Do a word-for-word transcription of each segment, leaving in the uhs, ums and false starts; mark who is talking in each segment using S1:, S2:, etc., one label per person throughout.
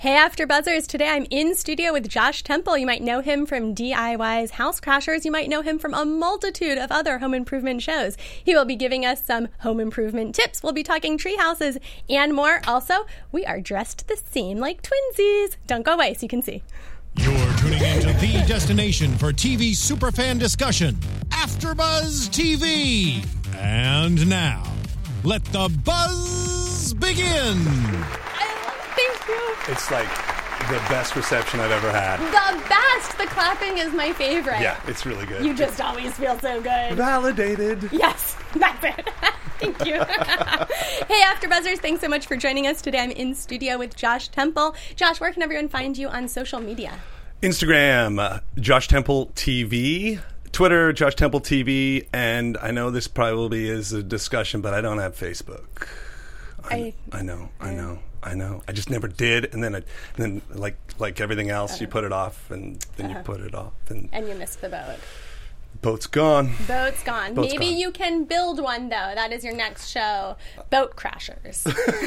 S1: Hey, After Buzzers. Today I'm in studio with Josh Temple. You might know him from D I Y's House Crashers. You might know him from a multitude of other home improvement shows. He will be giving us some home improvement tips. We'll be talking tree houses and more. Also, we are dressed the same like twinsies. Don't go away so you can see.
S2: You're tuning into the destination for T V superfan discussion, AfterBuzz T V. And now, let the buzz begin.
S1: Thank you.
S3: It's like the best reception I've ever had.
S1: The best. The clapping is my favorite.
S3: Yeah, it's really good.
S1: You just always feel so good.
S3: Validated.
S1: Yes, that's it. Thank you. Hey, AfterBuzzers, thanks so much for joining us today. I'm in studio with Josh Temple. Josh, where can everyone find you on social media?
S3: Instagram, uh, Josh Temple T V. Twitter, Josh Temple T V. And I know this probably is a discussion, but I don't have Facebook. I, I, I know, I know. I know. I just never did, and then, I, and then like like everything else, uh-huh. you put it off, and then uh-huh. you put it off, and
S1: and you missed the boat.
S3: Boat's gone.
S1: Boat's gone.
S3: Boat's
S1: Maybe
S3: gone.
S1: You can build one though. That is your next show, Boat Crashers.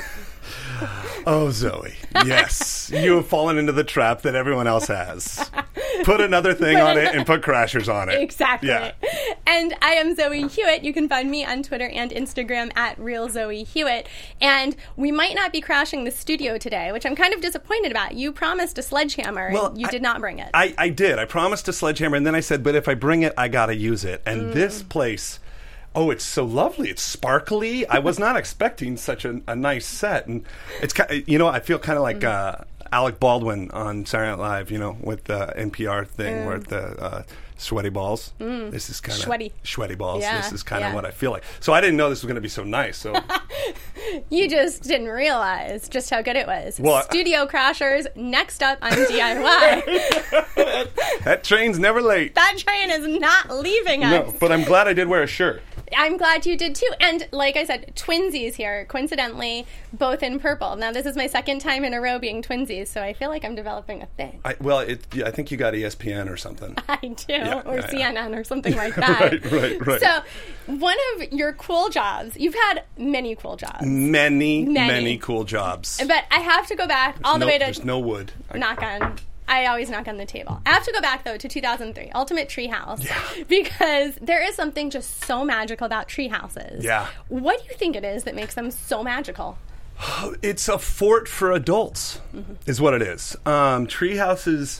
S3: Oh, Zoe, yes, you have fallen into the trap that everyone else has. Put another thing on it and put Crashers on it.
S1: Exactly.
S3: Yeah.
S1: And I am Zoe Hewitt. You can find me on Twitter and Instagram at Real Zoe Hewitt. And we might not be crashing the studio today, which I'm kind of disappointed about. You promised a sledgehammer,
S3: well,
S1: and you
S3: I,
S1: did not bring it.
S3: I, I did. I promised a sledgehammer, and then I said, but if I bring it, I got to use it. And mm. this place... Oh, it's so lovely. It's sparkly. I was not expecting such a, a nice set. And it's kind of, you know, I feel kind of like uh, Alec Baldwin on Saturday Night Live, you know, with the N P R thing mm. where the uh, sweaty balls.
S1: Mm.
S3: This is kind of
S1: sweaty.
S3: Sweaty balls.
S1: Yeah,
S3: this is kind of
S1: yeah.
S3: what I feel like. So I didn't know this was going to be so nice. So
S1: you just didn't realize just how good it was.
S3: Well,
S1: Studio Crashers, next up on D I Y.
S3: That train's never late.
S1: That train is not leaving us.
S3: No, but I'm glad I did wear a shirt.
S1: I'm glad you did too. And like I said, twinsies here, coincidentally, both in purple. Now, this is my second time in a row being twinsies, so I feel like I'm developing a thing.
S3: I, well, it, yeah, I think you got E S P N or something.
S1: I do,
S3: yeah,
S1: or
S3: yeah,
S1: C N N
S3: yeah.
S1: or something like that.
S3: right, right, right.
S1: So, one of your cool jobs, you've had many cool jobs.
S3: Many, many,
S1: many
S3: cool jobs.
S1: But I have to go back
S3: there's
S1: all the
S3: no,
S1: way to...
S3: There's no wood.
S1: Knock on... I always knock on the table. I have to go back, though, to two thousand three, Ultimate Treehouse.
S3: Yeah.
S1: Because there is something just so magical about tree houses.
S3: Yeah.
S1: What do you think it is that makes them so magical?
S3: It's a fort for adults, mm-hmm. is what it is. Um, tree houses,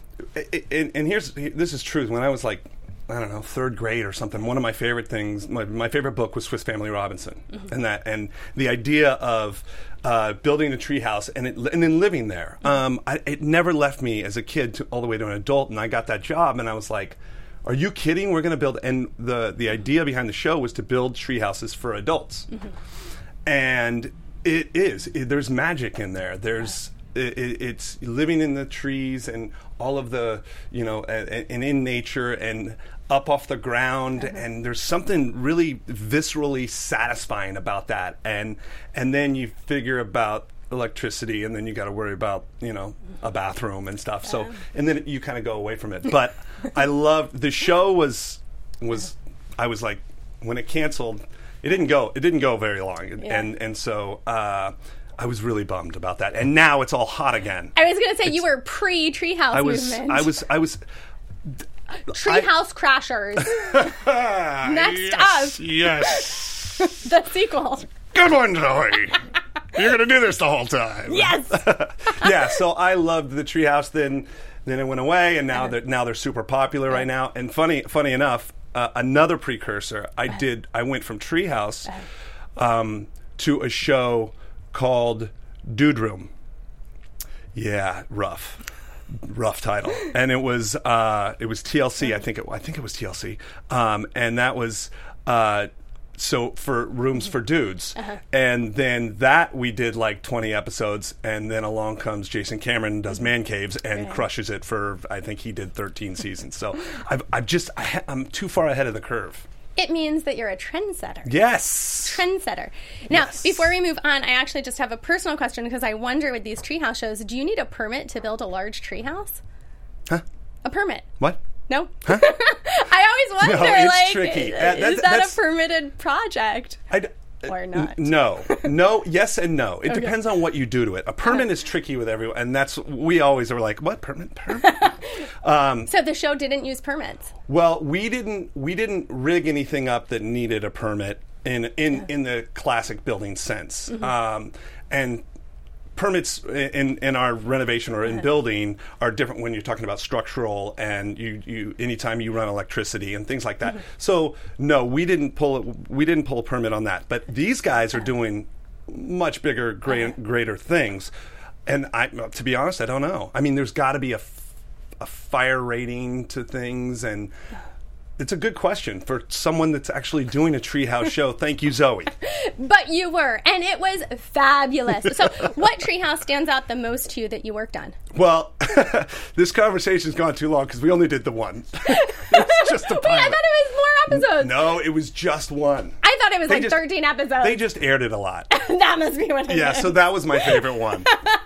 S3: and, and here's, this is truth. When I was like, I don't know, third grade or something, one of my favorite things, my, my favorite book was Swiss Family Robinson. Mm-hmm. And that, and the idea of uh, building a tree house and, it, and then living there. Mm-hmm. Um, I, it never left me as a kid to, all the way to an adult, and I got that job, and I was like, are you kidding? We're going to build, and the, the idea behind the show was to build tree houses for adults. Mm-hmm. And it is. It, there's magic in there. There's... It, it, it's living in the trees and all of the, you know, and, and in nature and up off the ground, mm-hmm. and there's something really viscerally satisfying about that. And and then you figure about electricity, and then you got to worry about, you know, a bathroom and stuff. Yeah. So and then you kind of go away from it. But I loved the show. Was was I was like, when it canceled, it didn't go. It didn't go very long, yeah. and and so. Uh, I was really bummed about that, and now it's all hot again.
S1: I was going to say
S3: it's,
S1: you were pre-Treehouse
S3: I was,
S1: movement.
S3: I was, I was.
S1: Treehouse Crashers. Next
S3: yes,
S1: up,
S3: yes,
S1: the sequel.
S3: Good one, Zoe. You're going to do this the whole time.
S1: Yes.
S3: Yeah. So I loved the Treehouse. Then, then it went away, and now they're now they're super popular right now. And funny, funny enough, uh, another precursor. I did. I went from Treehouse um, to a show called Dude Room. Yeah, rough, rough title, and it was uh, it was T L C. I think it I think it was T L C, um, and that was uh, so for rooms for dudes, uh-huh. and then that we did like twenty episodes, and then along comes Jason Cameron, does Man Caves, and right. crushes it for I think he did thirteen seasons. So I've I've just I ha- I'm too far ahead of the curve.
S1: It means that you're a trendsetter.
S3: Yes.
S1: Trendsetter. Now,
S3: yes.
S1: Before we move on, I actually just have a personal question because I wonder with these treehouse shows, do you need a permit to build a large treehouse?
S3: Huh?
S1: A permit.
S3: What?
S1: No?
S3: Huh?
S1: I always wonder,
S3: no, it's
S1: like,
S3: tricky.
S1: Is,
S3: Uh, that's,
S1: is that
S3: that's,
S1: a permitted project?
S3: I,
S1: or not?
S3: N- no. No, yes and no. It
S1: Okay.
S3: depends on what you do to it. A permit is tricky with everyone, and that's, we always are like, what, permit, permit? um,
S1: So the show didn't use permits?
S3: well, we didn't, we didn't rig anything up that needed a permit in, in, in the classic building sense.
S1: Mm-hmm.
S3: Um, and permits in, in our renovation or in building are different when you're talking about structural and you, you anytime you run electricity and things like that.
S1: Mm-hmm.
S3: So no, we didn't pull it, we didn't pull a permit on that. But these guys are doing much bigger, great, greater things. And I, to be honest, I don't know. I mean, there's got to be a, f- a fire rating to things, and it's a good question for someone that's actually doing a Treehouse show. Thank you, Zoe.
S1: But you were, and it was fabulous. So what Treehouse stands out the most to you that you worked on?
S3: Well, this conversation's gone too long because we only did the one. It's just a
S1: Wait, I thought it was more episodes.
S3: No, it was just one.
S1: I thought it was
S3: They
S1: like
S3: just-
S1: thirteen episodes.
S3: They just aired it a lot.
S1: That must be what it
S3: Yeah,
S1: is.
S3: so that was my favorite one.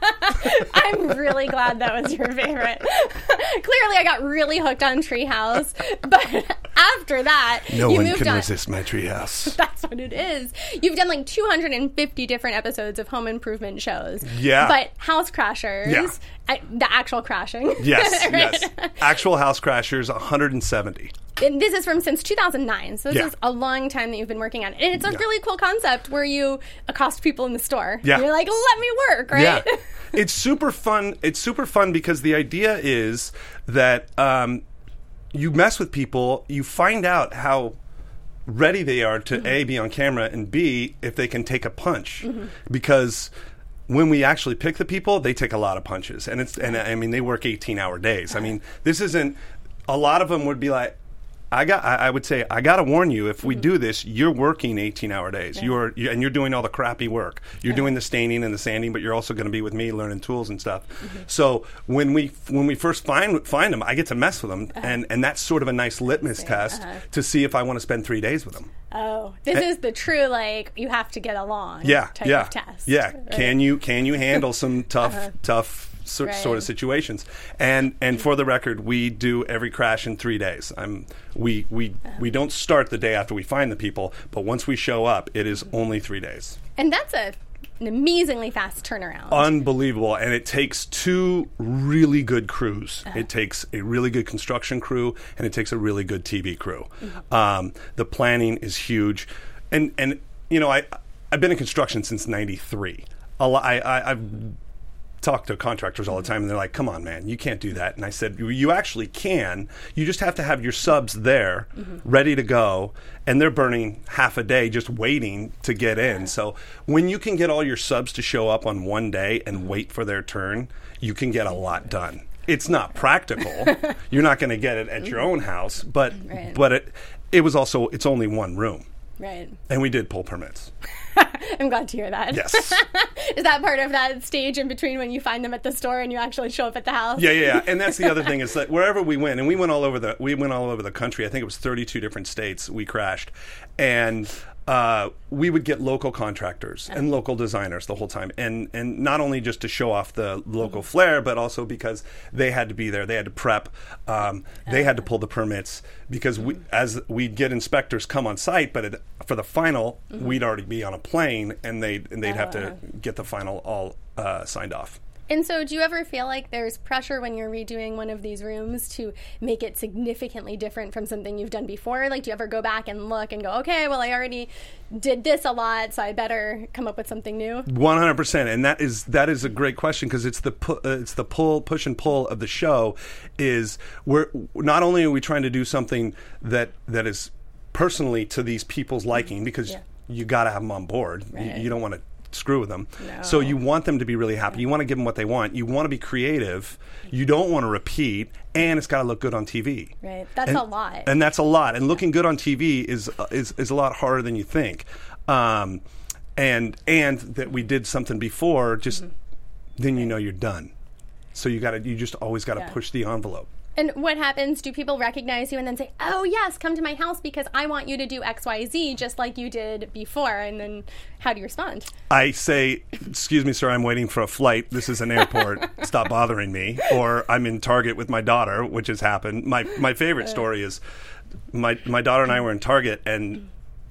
S1: I'm really glad that was your favorite. Clearly, I got really hooked on Treehouse, but after that,
S3: No
S1: you
S3: one
S1: moved
S3: can
S1: on.
S3: resist my Treehouse.
S1: That's what it is. You've done like two hundred fifty different episodes of home improvement shows.
S3: Yeah.
S1: But House Crashers,
S3: Yeah.
S1: I, the actual crashing.
S3: Yes,
S1: Right?
S3: yes. Actual House Crashers, one hundred seventy.
S1: And this is from since two thousand nine, so this
S3: Yeah.
S1: is a long time that you've been working on it. And it's a
S3: Yeah.
S1: really cool concept where you accost people in the store.
S3: Yeah.
S1: You're like, let me work, right?
S3: Yeah. It's super fun. It's super fun because the idea is that um, you mess with people, you find out how ready they are to
S1: Mm-hmm.
S3: A, be on camera, and B, if they can take a punch.
S1: Mm-hmm.
S3: Because when we actually pick the people, they take a lot of punches. And it's and I mean, they work eighteen-hour days. I mean, this isn't... A lot of them would be like, I got. I, I would say, I got to warn you. If we
S1: Mm-hmm.
S3: do this, you're working eighteen-hour days. You're you, and you're doing all the crappy work. You're doing the staining and the sanding, but you're also going to be with me learning tools and stuff.
S1: Mm-hmm.
S3: So when we when we first find find them, I get to mess with them,
S1: Uh-huh.
S3: and and that's sort of a nice litmus test to see if I want to spend three days with them.
S1: Oh, this is the true, like, you have to get along
S3: Yeah,
S1: type
S3: yeah,
S1: of test.
S3: yeah.
S1: right? Uh-huh.
S3: Can you can you handle some tough tough so,
S1: Right.
S3: sort of situations? And and for the record, we do every crash in three days. I'm we we
S1: Uh-huh.
S3: we don't start the day after we find the people, but once we show up, it is only three days.
S1: And that's a, an amazingly fast turnaround.
S3: Unbelievable. And it takes two really good crews. It takes a really good construction crew, and it takes a really good T V crew. Um, the planning is huge. And, and you know, I, I've been in construction since ninety-three. A lo- I, I, I've talked to contractors all the time, and they're like, come on, man, you can't do that. And I said, you actually can. You just have to have your subs there, ready to go, and they're burning half a day just waiting to get in. So when you can get all your subs to show up on one day and wait for their turn, you can get a lot done. It's not practical. You're not going to get it at your own house, but
S1: Right.
S3: but it it was also, it's only one room.
S1: Right.
S3: And we did pull permits.
S1: I'm glad to hear that.
S3: Yes.
S1: Is that part of that stage in between when you find them at the store and you actually show up at the house?
S3: Yeah, yeah, yeah. And that's the other thing is that wherever we went, and we went all over the we went all over the country. I think it was thirty-two different states we crashed, and uh, we would get local contractors and local designers the whole time, and and not only just to show off the local flair, but also because they had to be there, they had to prep, um, they had to pull the permits because we as we'd get inspectors come on site, but it, for the final, we'd already be on a plane, and they and they'd have to get the final all uh, signed off.
S1: And so do you ever feel like there's pressure when you're redoing one of these rooms to make it significantly different from something you've done before? Like, do you ever go back and look and go, okay, well, I already did this a lot, so I better come up with something new?
S3: One hundred percent, and that is that is a great question because it's the pu- uh, it's the pull, push and pull of the show. Is we're not only are we trying to do something that that is personally to these people's liking because
S1: Yeah.
S3: you got to have them on board.
S1: Right.
S3: You, you don't want to screw with them.
S1: No.
S3: So you want them to be really happy. You want to give them what they want. You want to be creative. You don't want to repeat, and it's got to look good on T V.
S1: Right. That's
S3: And-
S1: a lot.
S3: And that's a lot. And looking good on T V is uh, is is a lot harder than you think. Um, and and that we did something before, just then you know you're done. So you got to you just always got to
S1: Yeah.
S3: push the envelope.
S1: And what happens? Do people recognize you and then say, oh, yes, come to my house because I want you to do X, Y, Z just like you did before? And then how do you respond?
S3: I say, excuse me, sir, I'm waiting for a flight. This is an airport. Stop bothering me. Or I'm in Target with my daughter, which has happened. My my favorite story is my my daughter and I were in Target, and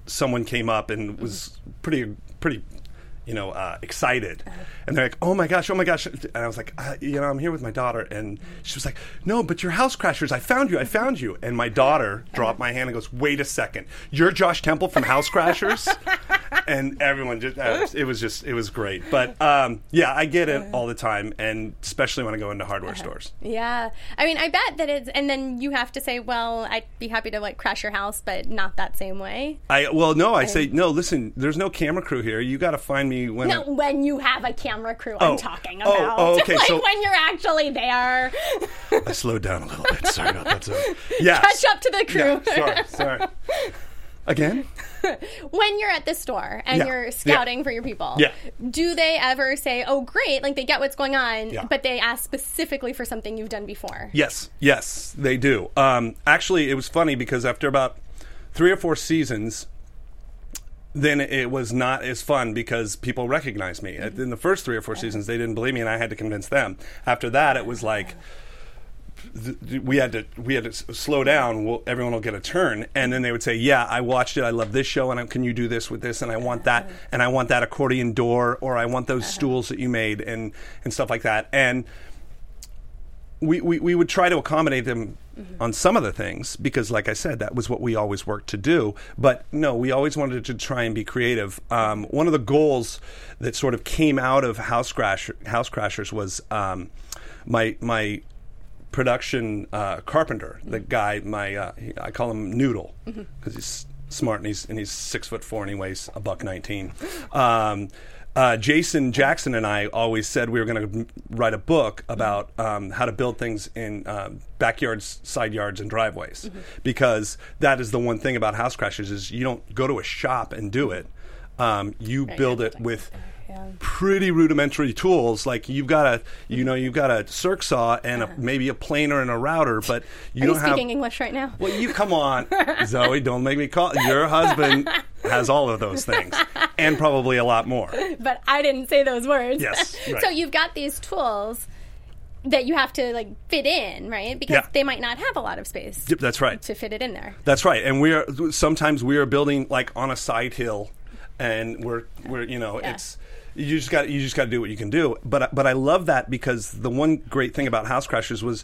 S3: someone came up and was pretty pretty. you know, uh, excited. And they're like, oh my gosh, oh my gosh. And I was like, uh, you know, I'm here with my daughter. And she was like, no, but you're House Crashers. I found you. I found you. And my daughter dropped my hand and goes, wait a second. You're Josh Temple from House Crashers? And everyone just, uh, it was just, it was great. But um, yeah, I get it all the time. And especially when I go into hardware uh-huh. stores.
S1: Yeah. I mean, I bet that it's, and then you have to say, well, I'd be happy to like crash your house, but not that same way.
S3: I Well, no, I and, say, no, listen, there's no camera crew here. You got to find me when
S1: no,
S3: I'm,
S1: when you have a camera crew,
S3: oh,
S1: I'm talking about.
S3: Oh, oh okay.
S1: Like
S3: so,
S1: when you're actually there.
S3: I slowed down a little bit. Sorry about that. So, yeah.
S1: Catch up to the crew.
S3: Yeah, sorry, sorry. Again?
S1: When you're at the store and
S3: yeah.
S1: you're scouting
S3: yeah.
S1: for your people,
S3: yeah.
S1: do they ever say, oh, great, like they get what's going on,
S3: yeah.
S1: but they ask specifically for something you've done before?
S3: Yes, yes, they do. Um, actually, it was funny because after about three or four seasons, then it was not as fun because people recognized me. Mm-hmm. In the first three or four seasons, they didn't believe me, and I had to convince them. After that, it was like th- we had to we had to s- slow down. We'll, everyone will get a turn, and then they would say, "Yeah, I watched it. I love this show, and I, can you do this with this? And I want that, and I want that accordion door, or I want those uh-huh. stools that you made, and and stuff like that." And we we, we would try to accommodate them. Mm-hmm. On some of the things, because like I said, that was what we always worked to do. But no, we always wanted to try and be creative. Um, one of the goals that sort of came out of House, Crasher, House Crashers was um, my my production uh, carpenter, mm-hmm. the guy, my uh, he, I call him Noodle, because mm-hmm. he's smart and he's and he's six foot four and he weighs a buck nineteen. Um, Uh, Jason Jackson and I always said we were going to write a book about um, how to build things in uh, backyards, side yards, and driveways, mm-hmm. because that is the one thing about House Crashers is you don't go to a shop and do it. Um, you right, build it with yeah. pretty rudimentary tools. Like you've got a, you know, you've got a circ saw and a, maybe a planer and a router, but you
S1: Are
S3: don't
S1: you
S3: have.
S1: speaking English right now?
S3: Well, you come on, Zoe. Don't make me call. Your husband has all of those things and probably a lot more.
S1: But I didn't say those words.
S3: Yes. Right.
S1: So you've got these tools that you have to like fit in, right? Because
S3: yeah.
S1: they might not have a lot of space.
S3: That's right.
S1: To fit it in there.
S3: That's right. And we are sometimes we are building like on a side hill, and we're we're you know yeah. it's you just got you just got to do what you can do. But but I love that because the one great thing about House Crashers was,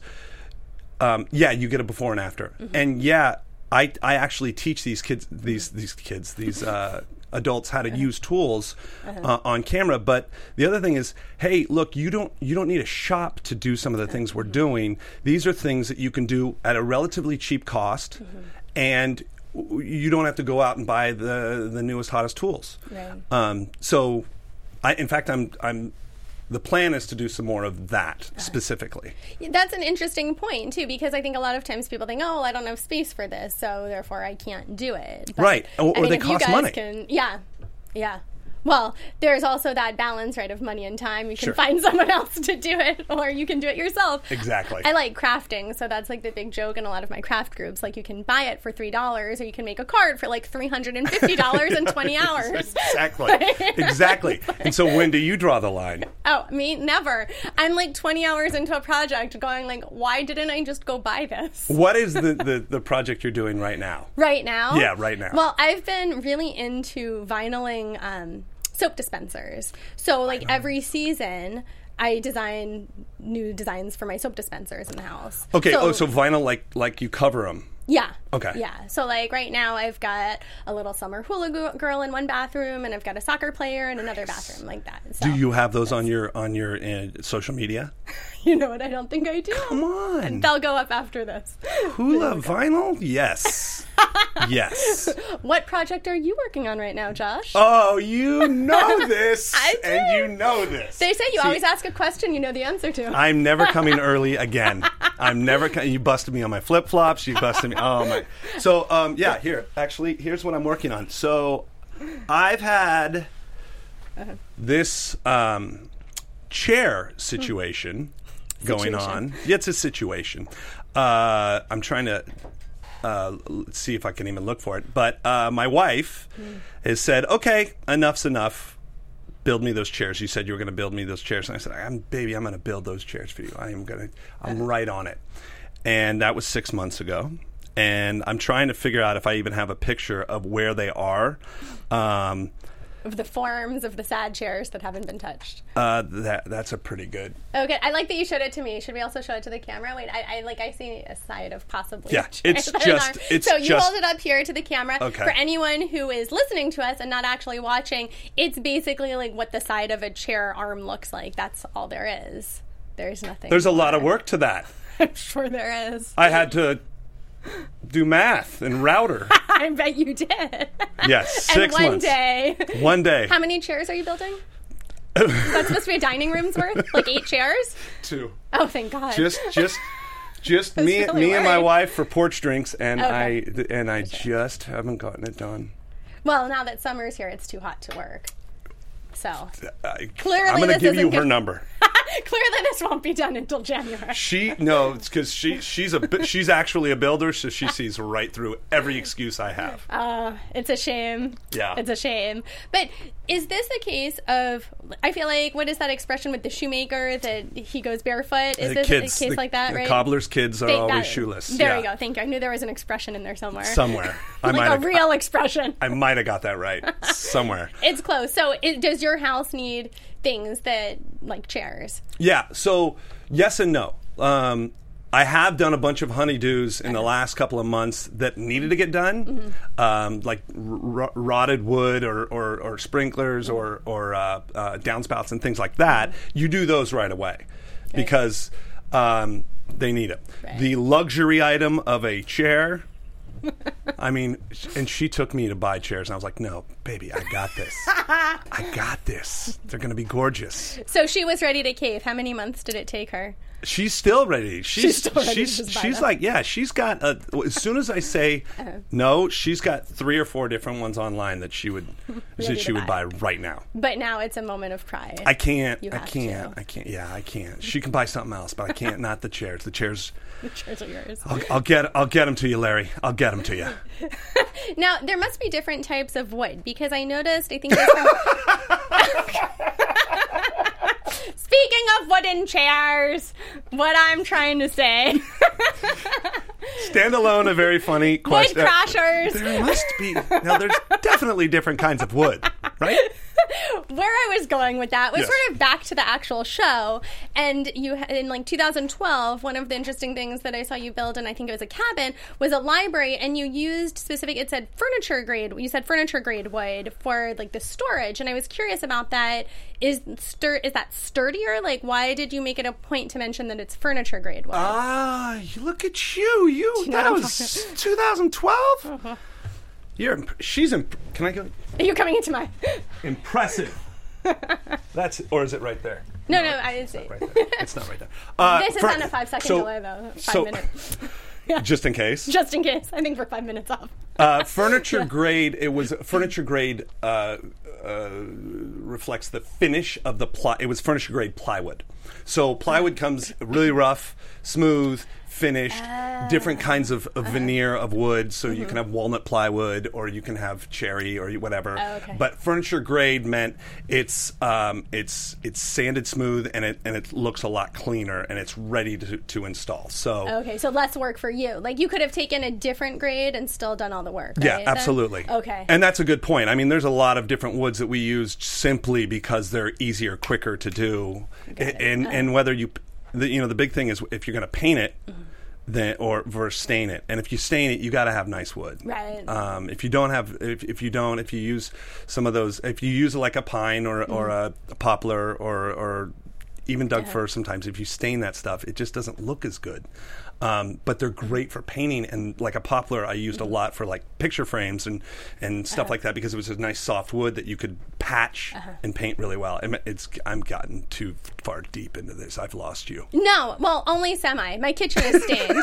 S3: um, yeah, you get a before and after, mm-hmm. and yeah, I I actually teach these kids these these kids these. Uh, adults how to uh-huh. use tools uh-huh. uh, on camera. But the other thing is, hey, look, you don't you don't need a shop to do some of the things we're doing. These are things that you can do at a relatively cheap cost, mm-hmm. and you don't have to go out and buy the the newest, hottest tools. Right. Um, so, I in fact, I'm I'm. The plan is to do some more of that uh-huh. specifically.
S1: That's an interesting point, too, because I think a lot of times people think, oh, well, I don't have space for this, so therefore I can't do it. But,
S3: right. Or,
S1: I
S3: or
S1: mean,
S3: they
S1: if
S3: cost
S1: you guys
S3: money.
S1: Can, yeah. Yeah. Well, there's also that balance, right, of money and time. You can
S3: sure.
S1: find someone else to do it, or you can do it yourself.
S3: Exactly.
S1: I like crafting, so that's like the big joke in a lot of my craft groups. Like, you can buy it for three dollars, or you can make a card for like three hundred fifty dollars in twenty hours.
S3: Exactly. Exactly. And so when do you draw the line?
S1: Oh, me? Never. I'm like twenty hours into a project going like, why didn't I just go buy this?
S3: What is the, the, the project you're doing right now?
S1: Right now?
S3: Yeah, right now.
S1: Well, I've been really into vinyling um, soap dispensers. So like every season I design new designs for my soap dispensers in the house.
S3: Okay,
S1: so,
S3: oh, so vinyl like like you cover them.
S1: Yeah.
S3: Okay.
S1: Yeah. So, like, right now I've got a little summer hula girl in one bathroom, and I've got a soccer player in another bathroom, like that. So,
S3: do you have those on your on your uh, social media?
S1: You know what? I don't think I do.
S3: Come on.
S1: And they'll go up after this.
S3: Hula vinyl? Yes. Yes.
S1: What project are you working on right now, Josh?
S3: Oh, you know this.
S1: I do.
S3: And you know this.
S1: They say you
S3: See,
S1: always ask a question you know the answer to.
S3: I'm never coming early again. I'm never co- you busted me on my flip-flops. You busted me. Oh, my. So, um, yeah, here. Actually, here's what I'm working on. So, I've had uh-huh. this um, chair situation hmm. going situation. on. Yeah, it's a situation. Uh, I'm trying to uh, let's see if I can even look for it. But uh, my wife hmm. has said, okay, enough's enough. Build me those chairs. You said you were going to build me those chairs. And I said, I'm, baby, I'm going to build those chairs for you. I am going to, I'm right on it. And that was six months ago. and I'm trying to figure out if I even have a picture of where they are. Um,
S1: of the forms of the sad chairs that haven't been touched.
S3: Uh, that that's a pretty good.
S1: Okay, I like that you showed it to me. Should we also show it to the camera? Wait, I, I like I see a side of possibly.
S3: Yeah, it's just it's
S1: so you
S3: just,
S1: hold it up here to the camera.
S3: Okay.
S1: For anyone who is listening to us and not actually watching, it's basically like what the side of a chair arm looks like. That's all there is. There's nothing.
S3: There's
S1: more.
S3: a lot of work to that.
S1: I'm sure there is.
S3: I had to do math and router.
S1: I bet you did.
S3: Yes,
S1: and
S3: six
S1: one
S3: months.
S1: day.
S3: One day.
S1: How many chairs are you building? That's supposed to be a dining room's worth? Like eight chairs?
S3: Two.
S1: Oh, thank God.
S3: Just, just, just
S1: I was
S3: me,
S1: really
S3: me and my
S1: worried.
S3: wife for porch drinks, and
S1: Okay.
S3: I, and I just haven't gotten it done.
S1: Well, now that summer's here, it's too hot to work. So
S3: I,
S1: clearly,
S3: I'm going to
S1: this
S3: give you
S1: isn't
S3: her
S1: good-
S3: number.
S1: Clearly, this won't be done until January.
S3: She no, it's because she she's a bi- she's actually a builder, so she sees right through every excuse I have.
S1: Uh, it's a shame.
S3: Yeah.
S1: It's a shame. But is this a case of, I feel like, what is that expression with the shoemaker that he goes barefoot? Is
S3: The
S1: this
S3: kids,
S1: a case
S3: the,
S1: like that,
S3: the
S1: right?
S3: cobbler's kids are
S1: Thank
S3: always
S1: God.
S3: shoeless.
S1: There
S3: yeah.
S1: we go. Thank you. I knew there was an expression in there somewhere.
S3: Somewhere. I
S1: like
S3: might
S1: a
S3: have,
S1: real expression.
S3: I might have got that right. Somewhere.
S1: It's close. So it, does your house need things that, like chairs?
S3: Yeah. So yes and no. Um, I have done a bunch of honeydews in the last couple of months that needed to get done,
S1: Mm-hmm.
S3: um, like r- rotted wood or, or, or sprinklers or, or uh, uh, downspouts and things like that. You do those right away because um, they need it.
S1: Right.
S3: The luxury item of a chair. I mean, and she took me to buy chairs, and I was like, "No, baby, I got this. I got this. They're going to be gorgeous."
S1: So she was ready to cave. How many months did it take her?
S3: She's still ready. She's
S1: She's still ready to
S3: she's
S1: just buy
S3: she's
S1: them.
S3: like, yeah, she's got a, as soon as I say no, she's got three or four different ones online that she would that
S1: Ready
S3: she
S1: to
S3: would
S1: buy.
S3: buy right now.
S1: But now it's a moment of pride.
S3: I can't.
S1: You
S3: I
S1: have
S3: can't.
S1: to.
S3: I can't. Yeah, I can't. She can buy something else, but I can't. Not the chairs. The chairs.
S1: The chairs are yours.
S3: I'll, I'll get. I'll get them to you, Larry. I'll get them to you.
S1: Now, there must be different types of wood, because I noticed, I think there's some... Speaking of wooden chairs, what I'm trying to say.
S3: Standalone, a very funny
S1: Wood
S3: question.
S1: crashers.
S3: There must be. Now, there's definitely different kinds of wood, right?
S1: Where I was going with that was
S3: Yes.
S1: sort of back to the actual show. And you had, in like two thousand twelve, one of the interesting things that I saw you build, and I think it was a cabin, was a library, and you used specific, it said furniture grade, you said furniture grade wood for like the storage. And I was curious about that. Is stur- is that sturdier? Like, why did you make it a point to mention that it's furniture grade wood?
S3: Ah, look at you. You,
S1: you know
S3: that
S1: what I'm
S3: was twenty twelve? You're, imp- she's, imp- can I go?
S1: Are you coming into my...
S3: Impressive. That's, or is it right there?
S1: No, no, I didn't see
S3: Right
S1: it.
S3: there. It's not right there. Uh,
S1: This is
S3: fur-
S1: on a five-second
S3: so-
S1: delay, though. Five
S3: so-
S1: minutes.
S3: Just in case.
S1: Just in case. I think we're five minutes off.
S3: Uh, furniture grade, it was furniture grade uh, uh, reflects the finish of the ply. It was furniture grade plywood. So plywood comes really rough, smooth, finished, different kinds of, of veneer of wood. So you can have walnut plywood, or you can have cherry, or whatever.
S1: Oh, okay.
S3: But furniture grade meant it's um, it's it's sanded smooth, and it and it looks a lot cleaner, and it's ready to, to install. So
S1: Okay, so less work for you. Like, you could have taken a different grade and still done all the work,
S3: Yeah,
S1: right, then?
S3: absolutely.
S1: Okay.
S3: And that's a good point. I mean, there's a lot of different woods that we use simply because they're easier, quicker to do.
S1: it.
S3: And and whether you, the, you know, the big thing is if you're going to paint it,
S1: Mm-hmm.
S3: then or versus stain it. And if you stain it, you got to have nice wood.
S1: Right.
S3: Um, if you don't have, if, if you don't, if you use some of those, if you use like a pine or or
S1: Mm-hmm.
S3: a, a poplar or or even Doug fir, sometimes if you stain that stuff, it just doesn't look as good. Um, but they're great for painting, and like a poplar, I used a lot for like picture frames and, and stuff like that because it was a nice soft wood that you could patch and paint really well. And it's I'm gotten too far deep into this. I've lost you.
S1: No, well, only semi. My kitchen is stained.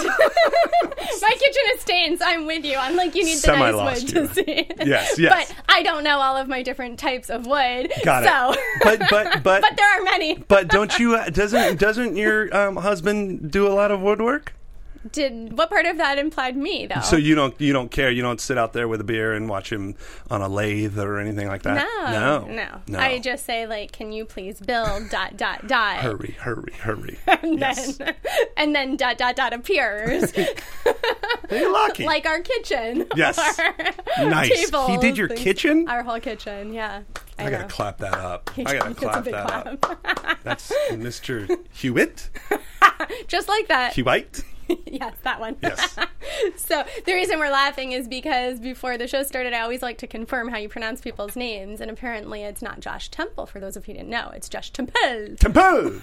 S1: My kitchen is stained, so I'm with you. I'm like, you need the
S3: Semi
S1: nice
S3: lost
S1: wood
S3: you.
S1: to see.
S3: Yes, yes.
S1: But I don't know all of my different types of wood.
S3: Got
S1: so.
S3: it. But but but
S1: But there are many.
S3: but don't you uh, doesn't doesn't your um, husband do a lot of woodwork?
S1: Did what part of that implied me, though?
S3: So you don't you don't care. You don't sit out there with a beer and watch him on a lathe or anything like that.
S1: No,
S3: no,
S1: no,
S3: no.
S1: I just say, like, can you please build dot dot dot,
S3: hurry, hurry, hurry.
S1: and
S3: Yes.
S1: then and then dot dot dot appears.
S3: You're lucky.
S1: Like our kitchen.
S3: Yes.
S1: Our
S3: nice.
S1: tables,
S3: He did your
S1: things.
S3: kitchen?
S1: Our whole kitchen, yeah. I,
S3: I gotta
S1: know.
S3: clap that up.
S1: He
S3: I gotta
S1: gets a
S3: clap
S1: big
S3: that
S1: clap.
S3: up. That's Mister Hewitt?
S1: Just like that.
S3: Hewitt?
S1: Yes, that one.
S3: Yes.
S1: So the reason we're laughing is because before the show started, I always like to confirm how you pronounce people's names, and apparently it's not Josh Temple, for those of you who didn't know. It's Josh Temple.
S3: Temple!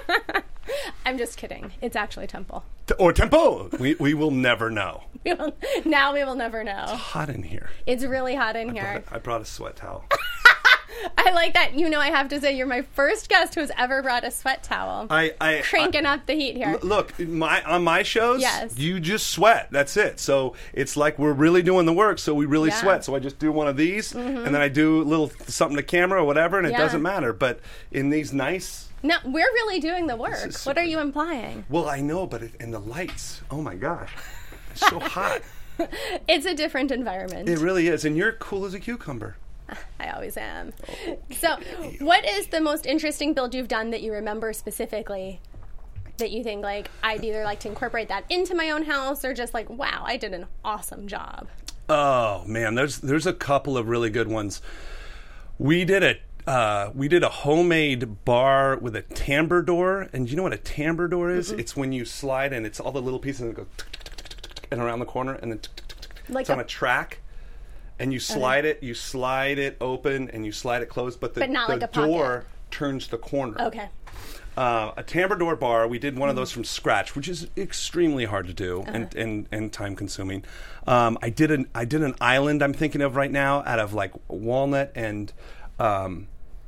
S1: I'm just kidding. It's actually Temple.
S3: T- or Temple! We, we will never know.
S1: We will, now we will never know.
S3: Hot in here.
S1: It's really hot in here.
S3: I brought a sweat towel.
S1: I like that. You know, I have to say, you're my first guest who's ever brought a sweat towel.
S3: I, I
S1: Cranking
S3: I,
S1: up the heat here.
S3: L- look, my on my shows,
S1: Yes.
S3: you just sweat. That's it. So it's like we're really doing the work, so we really
S1: Yeah.
S3: sweat. So I just do one of these, and then I do a little something to camera or whatever, and it
S1: Yeah.
S3: doesn't matter. But in these nice...
S1: No, we're really doing the work.
S3: is
S1: What are
S3: super-
S1: you implying?
S3: Well, I know, but it, and the lights, oh my gosh. It's so hot.
S1: It's a different environment.
S3: It really is. And you're cool as a cucumber.
S1: I always am. So, what is the most interesting build you've done that you remember specifically that you think, like, I'd either like to incorporate that into my own house or just like, wow, I did an awesome job?
S3: Oh, man, there's there's a couple of really good ones. We did a uh, we did a homemade bar with a timbre door, and you know what a timbre door is? It's when you slide and it's all the little pieces that go tick, tick, tick, tick, tick, and around the corner, and then tick, tick, tick, tick.
S1: Like
S3: It's on
S1: a-
S3: a track. And you slide it, you slide it open, and you slide it closed, but the,
S1: But not
S3: the
S1: like a pocket.
S3: door turns the corner.
S1: Okay.
S3: Uh, a timbre door bar, we did one of those from scratch, which is extremely hard to do and, and, and time consuming. Um, I did an I did an island I'm thinking of right now out of like walnut and um,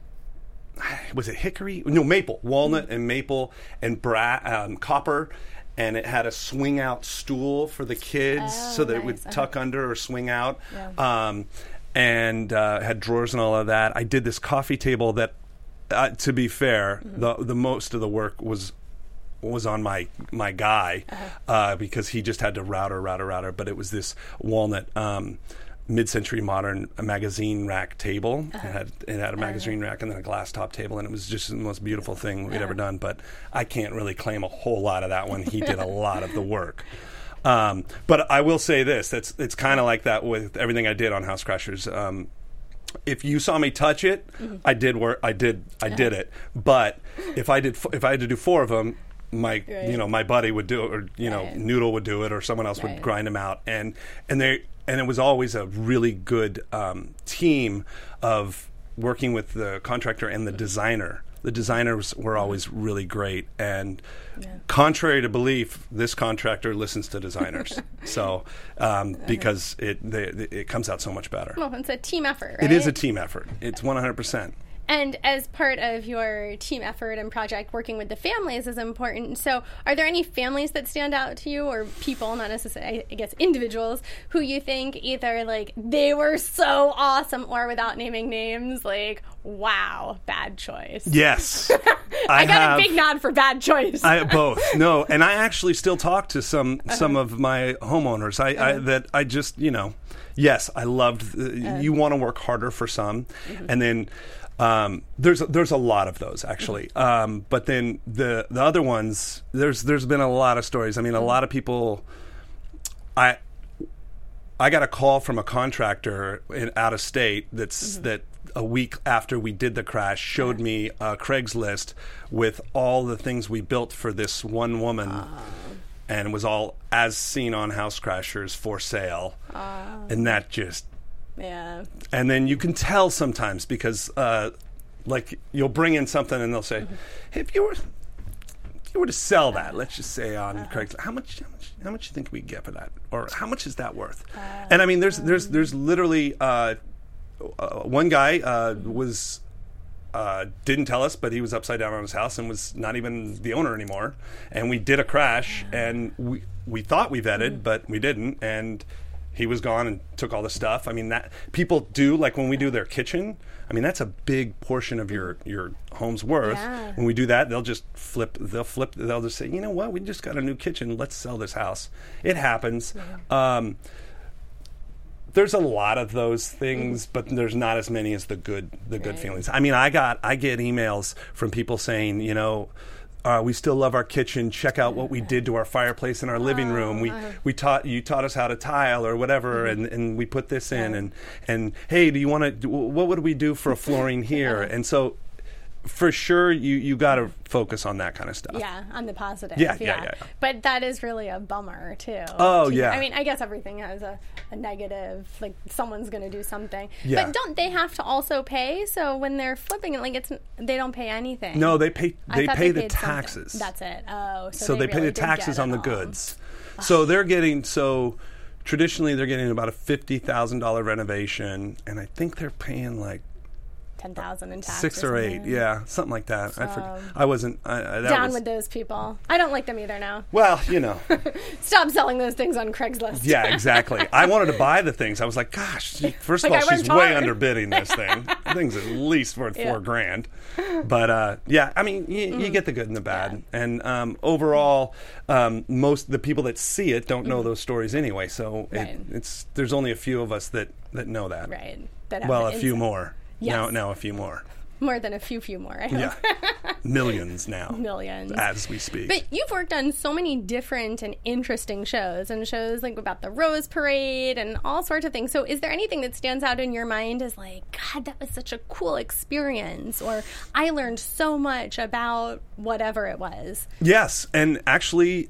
S3: was it hickory? No, maple, walnut and maple and bra- um, copper. And it had a swing out stool for the kids
S1: Oh,
S3: so that it
S1: nice.
S3: would
S1: Uh-huh.
S3: tuck under or swing out.
S1: Yeah.
S3: Um, and uh, had drawers and all of that. I did this coffee table that, uh, to be fair,
S1: Mm-hmm.
S3: the the most of the work was was on my my guy
S1: Uh-huh.
S3: uh, because he just had to router, router, router. But it was this walnut um, mid-century modern magazine rack table.
S1: Uh-huh.
S3: It had it had a magazine rack and then a glass top table, and it was just the most beautiful thing we'd
S1: Uh-huh.
S3: ever done. But I can't really claim a whole lot of that one. He did a lot of the work. Um, but I will say this: it's it's kind of like that with everything I did on House Crashers. Um, if you saw me touch it,
S1: Mm-hmm.
S3: I did work. I did. I
S1: Uh-huh.
S3: did it. But if I did, f- if I had to do four of them, my
S1: Right.
S3: you know my buddy would do it, or you know
S1: Right.
S3: Noodle would do it, or someone else
S1: Right.
S3: would grind them out, and and they and it was always a really good um, team of working with the contractor and the designer. The designers were always really great, and contrary to belief, this contractor listens to designers. so um, because it they, it comes out so much better.
S1: Well, it's a team effort, right?
S3: It is a team effort. It's one hundred percent.
S1: And as part of your team effort and project, working with the families is important. So, are there any families that stand out to you, or people, not necessarily, I guess, individuals, who you think either like they were so awesome, or without naming names, like, wow, bad choice?
S3: Yes,
S1: I, got
S3: have,
S1: a big nod for bad choice.
S3: I both no, and I actually still talk to some some of my homeowners. I, I that I just you know, yes, I loved. Uh, you want to work harder for some, and then. Um, there's there's a lot of those actually, um, but then the the other ones there's there's been a lot of stories. I mean, a lot of people. I I got a call from a contractor in, out of state that's that a week after we did the crash showed me a Craigslist with all the things we built for this one woman, and it was all as seen on House Crashers for sale, and that just.
S1: Yeah.
S3: And then you can tell sometimes because, uh, like, you'll bring in something and they'll say,
S1: Mm-hmm.
S3: hey, if you were, if you were to sell that, let's just say on Craigslist, how much, how much, how much do you think we could get for that, or how much is that worth? And I mean, there's, there's, there's literally uh, uh, one guy uh, was. Uh, didn't tell us, but he was upside down on his house and was not even the owner anymore. And we did a crash, and we we thought we vetted, but we didn't. And he was gone and took all the stuff. I mean, that people do, like when we do their kitchen, I mean, that's a big portion of your, your home's worth.
S1: Yeah.
S3: When we do that, they'll just flip, they'll flip, they'll just say, you know what, we just got a new kitchen, let's sell this house. It happens. Yeah. Um, there's a lot of those things, but there's not as many as the good, the good
S1: Right.
S3: feelings. I mean, I got, I get emails from people saying, you know, Uh, we still love our kitchen. Check out what we did to our fireplace in our living
S1: Oh,
S3: room. We
S1: uh.
S3: we taught you taught us how to tile or whatever, and, and we put this in. And and hey, do you want to? What would we do for a flooring here? And so, for sure, you you got to focus on that kind of stuff.
S1: Yeah, on the positive.
S3: Yeah, yeah, yeah, yeah.
S1: But that is really a bummer too.
S3: Oh,
S1: to-
S3: yeah.
S1: I mean, I guess everything has a, a negative. Like someone's going to do something.
S3: Yeah.
S1: But don't they have to also pay? So when they're flipping it, like it's they don't pay anything.
S3: No, they pay
S1: I
S3: they
S1: thought
S3: pay
S1: they
S3: the
S1: paid something.
S3: taxes.
S1: That's it. Oh, so,
S3: So they, pay
S1: really
S3: the
S1: did
S3: taxes
S1: get
S3: on
S1: it
S3: the
S1: all.
S3: goods. So they're getting so traditionally they're getting about a fifty thousand dollar renovation, and I think they're paying like
S1: ten thousand in tax.
S3: six or eight.
S1: something.
S3: Yeah, something like that. I forget.
S1: So-
S3: I wasn't I, I, that
S1: Down
S3: was,
S1: with those people. I don't like them either now.
S3: Well, you know.
S1: Stop selling those things on Craigslist.
S3: Yeah, exactly. I wanted to buy the things. I was like, gosh, first of
S1: Like,
S3: all,
S1: I
S3: she's
S1: worked
S3: way
S1: hard.
S3: underbidding this thing. The thing's at least worth
S1: Yeah.
S3: four grand. But uh, yeah, I mean, y- you get the good and the bad. And um, overall, um, most the people that see it don't know those stories anyway. So
S1: Right.
S3: it, it's there's only a few of us that that know that.
S1: Right. That have
S3: Well,
S1: the
S3: a few
S1: insight.
S3: more.
S1: Yes.
S3: Now, now a few more.
S1: More than a few, few more. I hope.
S3: Yeah, millions now.
S1: Millions.
S3: As we speak.
S1: But you've worked on so many different and interesting shows, and shows like about the Rose Parade and all sorts of things. So is there anything that stands out in your mind as like, God, that was such a cool experience, or I learned so much about whatever it was?
S3: Yes, and actually,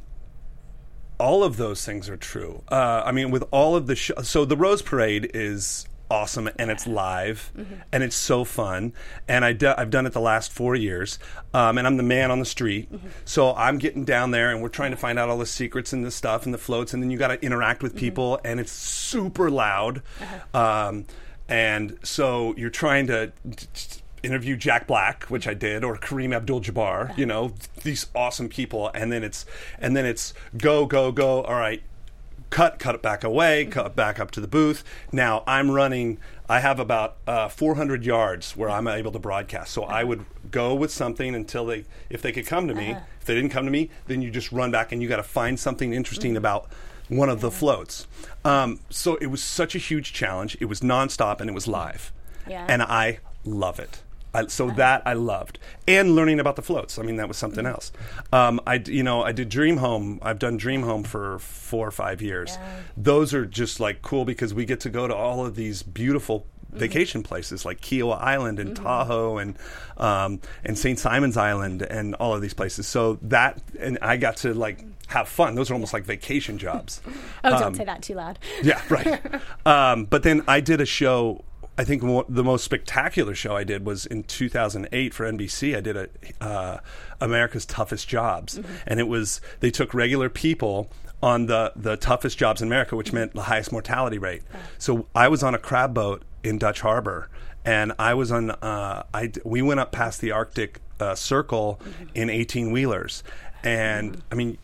S3: all of those things are true. Uh, I mean, with all of the sh- so the Rose Parade is awesome, and it's live,
S1: Mm-hmm.
S3: and it's so fun. And I do, I've done it the last four years, um, and I'm the man on the street.
S1: Mm-hmm.
S3: So I'm getting down there, and we're trying to find out all the secrets and the stuff and the floats, and then you got to interact with people, and it's super loud. Um, and so you're trying to t- t- interview Jack Black, which I did, or Kareem Abdul-Jabbar, you know, these awesome people, and then it's and then it's go go go. All right. Cut, cut it back away, cut back up to the booth. Now I'm running, I have about uh, four hundred yards where I'm able to broadcast. So I would go with something until they, if they could come to me. If they didn't come to me, then you just run back and you got to find something interesting about one of the floats. Um, so it was such a huge challenge. It was nonstop and it was live.
S1: Yeah.
S3: And I love it. I, so that I loved, and learning about the floats. I mean, that was something else. Um, I, d- you know, I did Dream Home. I've done Dream Home for four or five years.
S1: Yeah.
S3: Those are just like cool because we get to go to all of these beautiful vacation places like Kiowa Island and Tahoe and um, and Saint Simon's Island and all of these places. So that, and I got to like have fun. Those are almost like vacation jobs.
S1: Oh, don't
S3: Um,
S1: say that too loud.
S3: Yeah, right. um, but then I did a show. I think mo- the most spectacular show I did was in two thousand eight for N B C. I did a uh, America's Toughest Jobs, and it was they took regular people on the the toughest jobs in America, which meant the highest mortality rate. So I was on a crab boat in Dutch Harbor, and I was on. Uh, I d- we went up past the Arctic uh, Circle in eighteen wheelers, and I mean.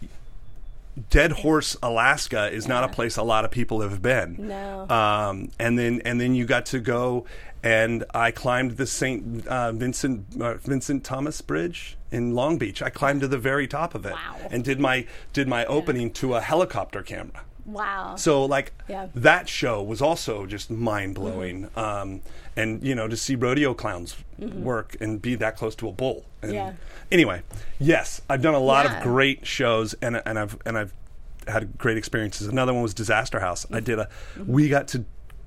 S3: Dead Horse, Alaska is not a place a lot of people have been.
S1: No.
S3: Um, and then and then you got to go, and I climbed the Saint uh, Vincent uh, Vincent Thomas Bridge in Long Beach. I climbed to the very top of it,
S1: Wow.
S3: and did my did my opening to a helicopter camera.
S1: Wow.
S3: So like
S1: Yeah.
S3: that show was also just mind blowing,
S1: Mm-hmm.
S3: um, and you know to see rodeo clowns work and be that close to a bull. And
S1: Yeah.
S3: Anyway, yes, I've done a lot
S1: Yeah.
S3: of great shows, and and I've and I've had great experiences. Another one was Disaster House. I did a. We got to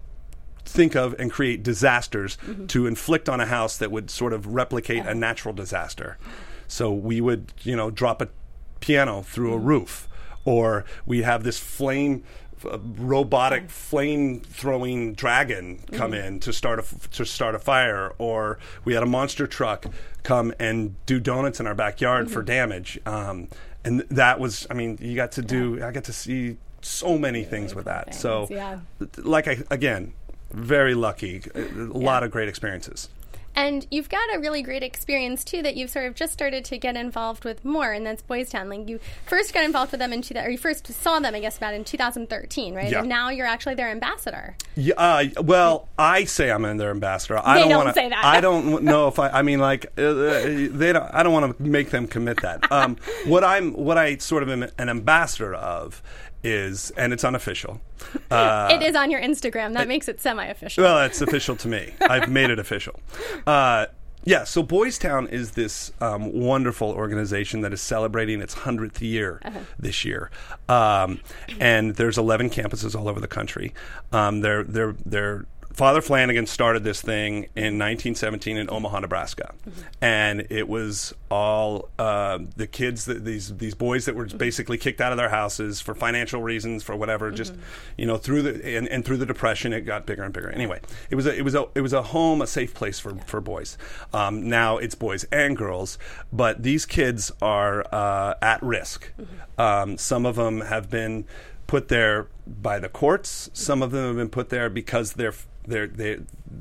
S3: think of and create disasters to inflict on a house that would sort of replicate a natural disaster. So we would, you know, drop a piano through a roof, or we have this flame, uh, robotic flame throwing dragon come in to start a f- to start a fire, or we had a monster truck come and do donuts in our backyard for damage. Um, and th- that was, I mean, you got to do. I got to see so many things with that.
S1: things,
S3: So,
S1: yeah.
S3: like I again, very lucky. A, a lot of great experiences.
S1: And you've got a really great experience too that you've sort of just started to get involved with more, and that's Boys Town. Like you first got involved with them in two, or you first saw them, I guess, about in two thousand thirteen, right?
S3: Yeah.
S1: And now you're actually their ambassador.
S3: Yeah, uh, well, I say I'm in their ambassador. I
S1: They
S3: don't,
S1: don't
S3: wanna,
S1: say that.
S3: I don't know if I. I mean, like uh, they don't. I don't want to make them commit that. Um, what I'm, what I sort of am an ambassador of is, and it's unofficial. Uh,
S1: It is on your Instagram. That makes it semi-official.
S3: Well, it's official to me. I've made it official. Uh, Yeah, so Boys Town is this um, wonderful organization that is celebrating its hundredth year uh-huh. this year, um, and there's eleven campuses all over the country. Um, they're they're they're Father Flanagan started this thing in nineteen seventeen in Omaha, Nebraska, mm-hmm. and it was all uh, the kids, that, these these boys that were mm-hmm. basically kicked out of their houses for financial reasons, for whatever. Mm-hmm. Just you know, through the and, and through the Depression, it got bigger and bigger. Anyway, it was a, it was a it was a home, a safe place for for boys. Um, now it's boys and girls, but these kids are uh, at risk. Mm-hmm. Um, some of them have been put there by the courts. Some of them have been put there because they're Their, their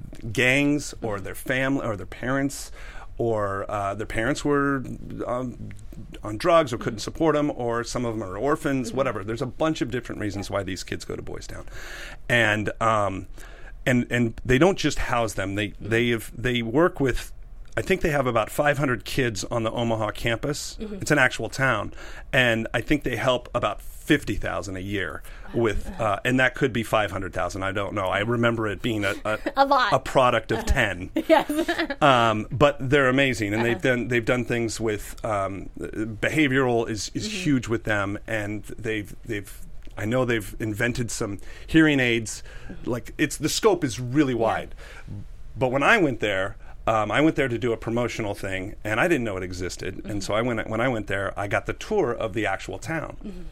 S3: gangs or their family or their parents or uh, their parents were um, on drugs or couldn't support them, or some of them are orphans, mm-hmm. whatever. There's a bunch of different reasons why these kids go to Boys Town, and um, and and they don't just house them. They they have, they work with. I think they have about five hundred kids on the Omaha campus. Mm-hmm. It's an actual town, and I think they help about fifty thousand a year with, uh, and that could be five hundred thousand. I don't know. I remember it being a a,
S1: a lot,
S3: a product of uh-huh. ten.
S1: Yes,
S3: um, but they're amazing, and
S1: uh-huh.
S3: they've done they've done things with um, behavioral is is mm-hmm. huge with them, and they've they've. I know they've invented some hearing aids. Mm-hmm. Like it's the scope is really wide, yeah. but when I went there. Um, I went there to do a promotional thing, and I didn't know it existed. Mm-hmm. And so I went. When I went there, I got the tour of the actual town, mm-hmm.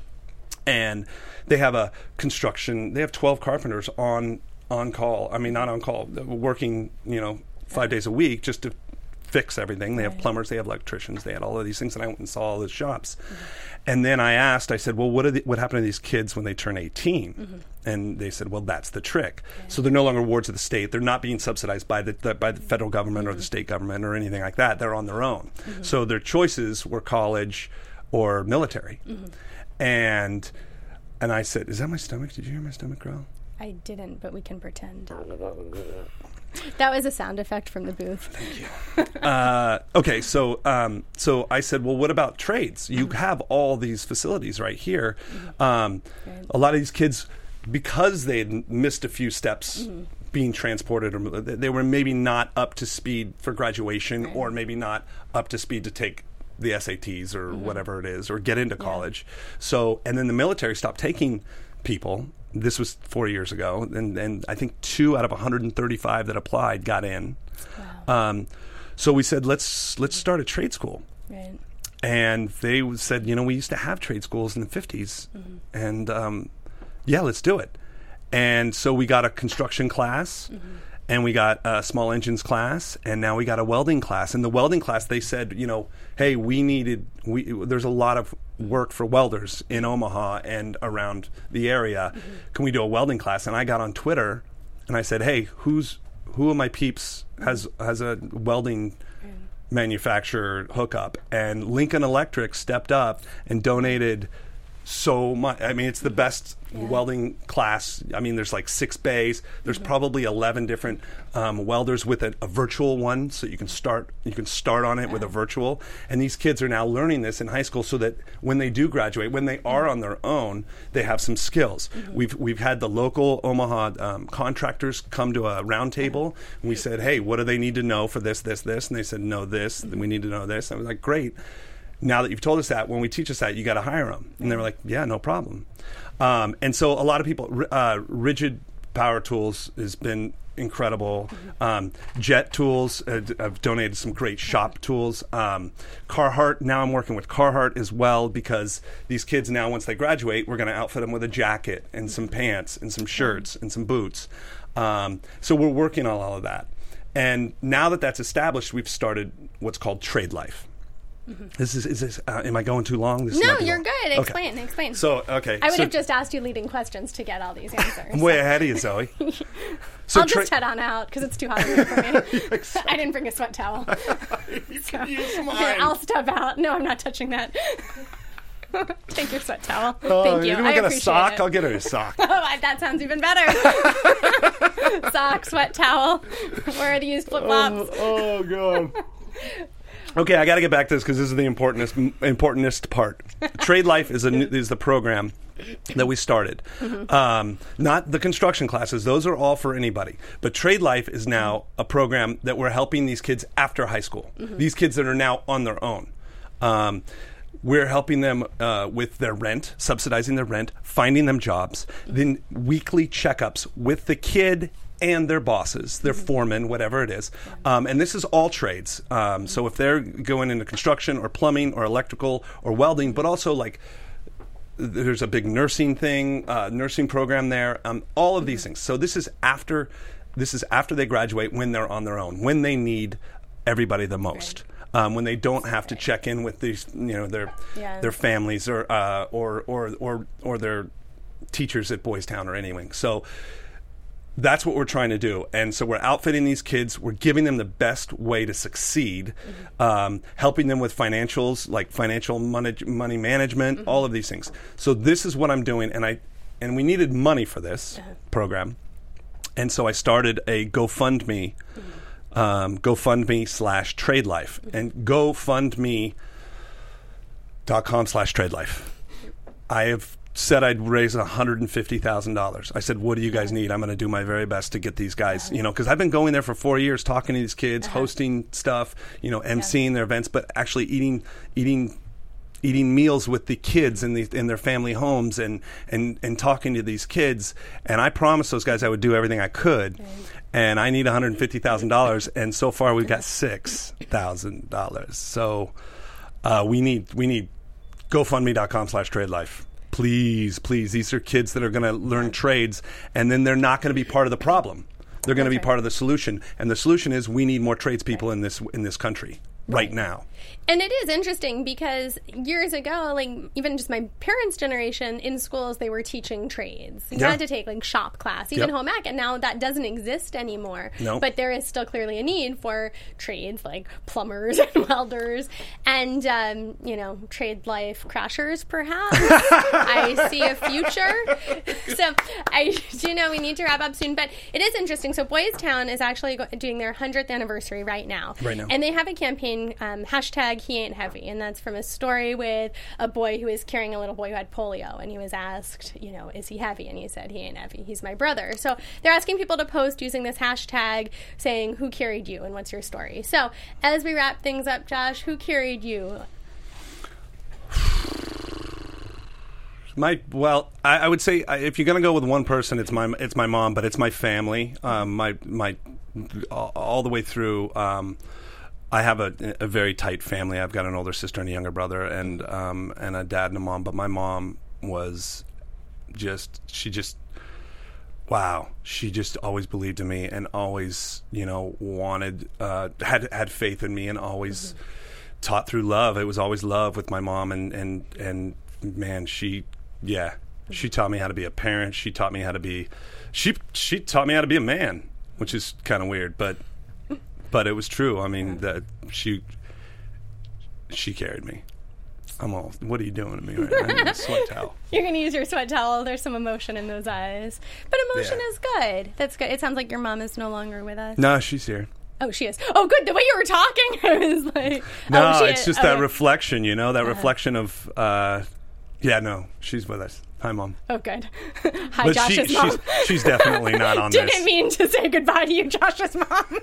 S3: and they have a construction. They have twelve carpenters on on call. I mean, not on call, working. You know, five yeah. days a week just to fix everything. They have right. plumbers. They have electricians. They had all of these things, and I went and saw all the shops. Mm-hmm. And then I asked. I said, "Well, what are the, what happened to these kids when they turn eighteen?" Mm-hmm. And they said, well, that's the trick. Yeah. So they're no longer wards of the state. They're not being subsidized by the, the by the federal government mm-hmm. or the state government or anything like that. They're on their own. Mm-hmm. So their choices were college or military. Mm-hmm. And and I said, is that my stomach? Did you hear my stomach growl?
S1: I didn't, but we can pretend. That was a sound effect from the booth.
S3: Thank you. uh, okay, so um, so I said, well, what about trades? You mm-hmm. have all these facilities right here. Mm-hmm. Um, right. A lot of these kids... because they had missed a few steps mm-hmm. being transported, or they were maybe not up to speed for graduation, right. or maybe not up to speed to take the S A Ts or mm-hmm. whatever it is, or get into yeah. college. So, and then the military stopped taking people. This was four years ago, and, and I think two out of one hundred thirty-five that applied got in. Wow. Um, so we said, let's let's start a trade school.
S1: Right. And
S3: they said, you know, we used to have trade schools in the fifties, mm-hmm. and um, yeah, let's do it. And so we got a construction class, mm-hmm. and we got a small engines class, and now we got a welding class. And the welding class, they said, you know, hey, we needed, we there's a lot of work for welders in Omaha and around the area. Mm-hmm. Can we do a welding class? And I got on Twitter, and I said, hey, who's who of my peeps has has a welding mm-hmm. manufacturer hookup? And Lincoln Electric stepped up and donated so much. I mean, it's the best yeah. welding class. I mean, there's like six bays. There's mm-hmm. probably eleven different um, welders with a, a virtual one, so you can start you can start on it yeah. with a virtual. And these kids are now learning this in high school, so that when they do graduate, when they are on their own, they have some skills. Mm-hmm. We've we've had the local Omaha um, contractors come to a round table, and we said, hey, what do they need to know for this, this, this? And they said, know this. Mm-hmm. Then we need to know this. And I was like, great. Now that you've told us that, when we teach us that, you got to hire them. And they were like, yeah, no problem. Um, and so a lot of people, uh, Rigid Power Tools has been incredible. Um, Jet Tools, uh, I've donated some great shop tools. Um, Carhartt, now I'm working with Carhartt as well, because these kids now, once they graduate, we're going to outfit them with a jacket and some pants and some shirts and some boots. Um, so we're working on all of that. And now that that's established, we've started what's called Trade Life. Mm-hmm. This is, is this, uh, am I going too long? This
S1: no, you're
S3: long.
S1: good.
S3: Okay.
S1: Explain, explain.
S3: So, okay.
S1: I would
S3: so,
S1: have just asked you leading questions to get all these answers.
S3: I'm way ahead of you, Zoe. So
S1: I'll tra- just head on out, because it's too hot in here for me. I didn't bring a sweat towel.
S3: You
S1: so,
S3: can use mine.
S1: I'll step out. No, I'm not touching that. Take your sweat towel.
S3: Oh,
S1: Thank you.
S3: You
S1: I
S3: get
S1: appreciate
S3: a sock?
S1: it.
S3: I'll get her a sock.
S1: Oh, that sounds even better. Sock, sweat towel. Where are the used flip-flops?
S3: Oh, oh God. Okay, I got to get back to this because this is the importantest importantest part. Trade Life is a new, is the program that we started. Mm-hmm. Um, not the construction classes; those are all for anybody. But Trade Life is now a program that we're helping these kids after high school. Mm-hmm. These kids that are now on their own. Um, We're helping them uh, with their rent, subsidizing their rent, finding them jobs, then weekly checkups with the kid and their bosses, their mm-hmm. foremen, whatever it is. Um, and this is all trades. Um, so if they're going into construction or plumbing or electrical or welding, but also like there's a big nursing thing, uh, nursing program there, um, all of these things. So this is after this is after they graduate, when they're on their own, when they need everybody the most. Right. Um, when they don't have to check in with these, you know, their yeah. their families or, uh, or or or or their teachers at Boys Town or anything. So that's what we're trying to do. And so we're outfitting these kids. We're giving them the best way to succeed, mm-hmm. um, helping them with financials, like financial money, money management, mm-hmm. all of these things. So this is what I'm doing, and I and we needed money for this uh-huh. program, and so I started a GoFundMe. Mm-hmm. Um, GoFundMe slash Trade Life and GoFundMe dot com slash Trade Life. I have said I'd raise one hundred fifty thousand dollars. I said, what do you guys need? I'm going to do my very best to get these guys, you know, because I've been going there for four years talking to these kids, uh-huh. hosting stuff, you know, emceeing yeah. their events, but actually eating eating eating meals with the kids in, the, in their family homes and, and, and talking to these kids. And I promised those guys I would do everything I could. Right. And I need one hundred fifty thousand dollars. And so far we've got six thousand dollars. So uh, we need we need GoFundMe dot com slash Trade Life. Please, please. These are kids that are going to learn trades, and then they're not going to be part of the problem. They're going to be right. part of the solution. And the solution is we need more tradespeople right. in this in this country right, right now.
S1: And it is interesting because years ago, like even just my parents' generation, in schools they were teaching trades. You yeah. had to take like shop class, even yep. home ec, and now that doesn't exist anymore.
S3: No.
S1: But there is still clearly a need for trades like plumbers and welders and, um, you know, Trade Life crashers, perhaps. I see a future. So I do know we need to wrap up soon, but it is interesting. So Boys Town is actually go- doing their hundredth anniversary right now.
S3: Right now.
S1: And they have a campaign, um, hashtag He Ain't Heavy, and that's from a story with a boy who was carrying a little boy who had polio, and he was asked, you know, is he heavy? And he said, he ain't heavy, he's my brother. So they're asking people to post using this hashtag, saying, who carried you, and what's your story? So as we wrap things up, Josh, who carried you?
S3: My well, I, I would say if you're going to go with one person, it's my it's my mom, but it's my family, um, my my all, all the way through. Um, I have a, a very tight family. I've got an older sister and a younger brother, and um, and a dad and a mom. But my mom was just she just wow. She just always believed in me and always you know wanted uh, had had faith in me and always mm-hmm. taught through love. It was always love with my mom, and and and man, she yeah she taught me how to be a parent. She taught me how to be she she taught me how to be a man, which is kind of weird, but. But it was true. I mean, that she she carried me. I'm all, what are you doing to me right now? I need a sweat towel.
S1: You're going to use your sweat towel. There's some emotion in those eyes. But emotion yeah. is good. That's good. It sounds like your mom is no longer with us.
S3: No, she's here.
S1: Oh, she is. Oh, good. The way you were talking, I was like...
S3: No,
S1: oh,
S3: it's
S1: is.
S3: just
S1: okay.
S3: that reflection, you know, that
S1: uh-huh.
S3: reflection of... Uh, yeah, no, she's with us. Hi, Mom.
S1: Oh, good. Hi,
S3: but
S1: Josh's
S3: she,
S1: mom.
S3: She's, she's definitely not on
S1: Didn't
S3: this.
S1: Didn't mean to say goodbye to you, Josh's mom.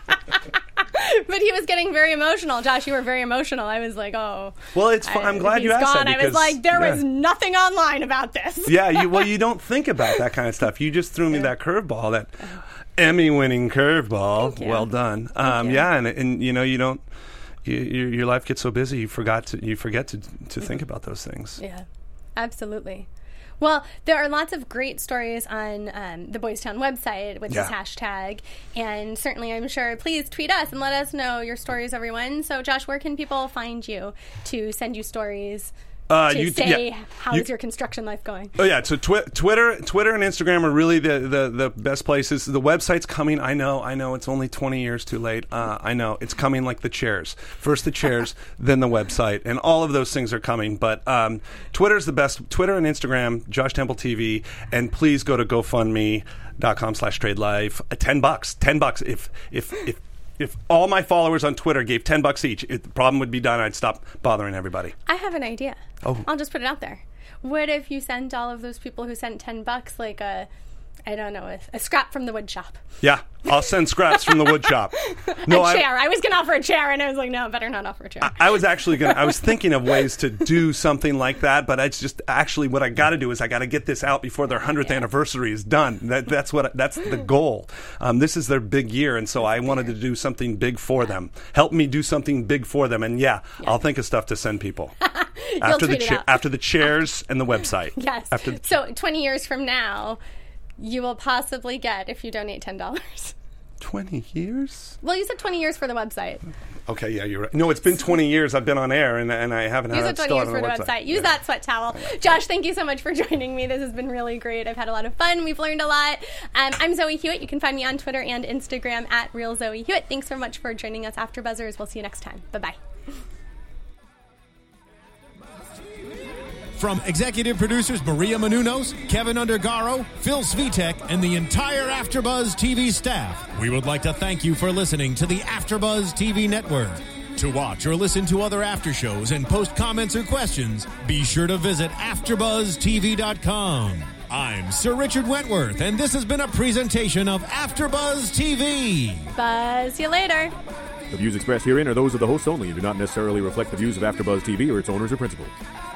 S1: But he was getting very emotional. Josh, you were very emotional. I was like, oh.
S3: Well, it's fun. I'm glad you asked
S1: gone.
S3: that.
S1: I was like, there
S3: yeah.
S1: was nothing online about this.
S3: Yeah, you, well, you don't think about that kind of stuff. You just threw me that curveball, that Emmy-winning curveball. Well done. Um, yeah, and, and, you know, you don't, you, your, your life gets so busy, you forgot to, you forget to, to think about those things.
S1: Yeah, absolutely. Well, there are lots of great stories on um, the Boys Town website with
S3: yeah.
S1: this hashtag, and certainly I'm sure, please tweet us and let us know your stories, everyone. So, Josh, where can people find you to send you stories? Uh, to you, say, yeah, how you, is your construction life going?
S3: Oh, yeah. So twi- Twitter Twitter and Instagram are really the, the, the best places. The website's coming. I know. I know. It's only twenty years too late. Uh, I know. It's coming like the chairs. First the chairs, then the website. And all of those things are coming. But um, Twitter's the best. Twitter and Instagram, Josh Temple T V. And please go to GoFundMe dot com slash Trade Life. Uh, ten bucks. Ten bucks. If, if, if, if all my followers on Twitter gave ten bucks each, it, the problem would be done. I'd stop bothering everybody.
S1: I have an idea.
S3: Oh.
S1: I'll just put it out there. What if you sent all of those people who sent ten bucks like a, I don't know, a, a scrap from the wood shop?
S3: Yeah, I'll send scraps from the wood shop.
S1: No, a chair. I, I was going to offer a chair, and I was like, no, better not offer a chair.
S3: I, I was actually going to, I was thinking of ways to do something like that, but it's just actually what I got to do is I got to get this out before their hundredth yeah. anniversary is done. That, that's what, that's the goal. Um, this is their big year, and so I wanted to do something big for them. Help me do something big for them, and yeah, yeah. I'll think of stuff to send people. after the cha- after the chairs and the website.
S1: Yes.
S3: After the
S1: so twenty years from now, you will possibly get if you donate ten dollars.
S3: twenty years?
S1: Well, you said twenty years for the website.
S3: Okay, yeah, you're right. No, it's been twenty years I've been on air, and, and I haven't
S1: Use
S3: had
S1: it twenty years for the website. website. Use
S3: yeah.
S1: that sweat towel. Josh, thank you so much for joining me. This has been really great. I've had a lot of fun. We've learned a lot. Um, I'm Zoe Hewitt. You can find me on Twitter and Instagram at Real Zoe Hewitt. Thanks so much for joining us, After Buzzers. We'll see you next time. Bye-bye.
S2: From executive producers Maria Menounos, Kevin Undergaro, Phil Svitek, and the entire AfterBuzz T V staff, we would like to thank you for listening to the AfterBuzz T V network. To watch or listen to other after shows and post comments or questions, be sure to visit after buzz t v dot com. I'm Sir Richard Wentworth, and this has been a presentation of AfterBuzz T V.
S1: Buzz you later.
S4: The views expressed herein are those of the hosts only and do not necessarily reflect the views of AfterBuzz T V or its owners or principals.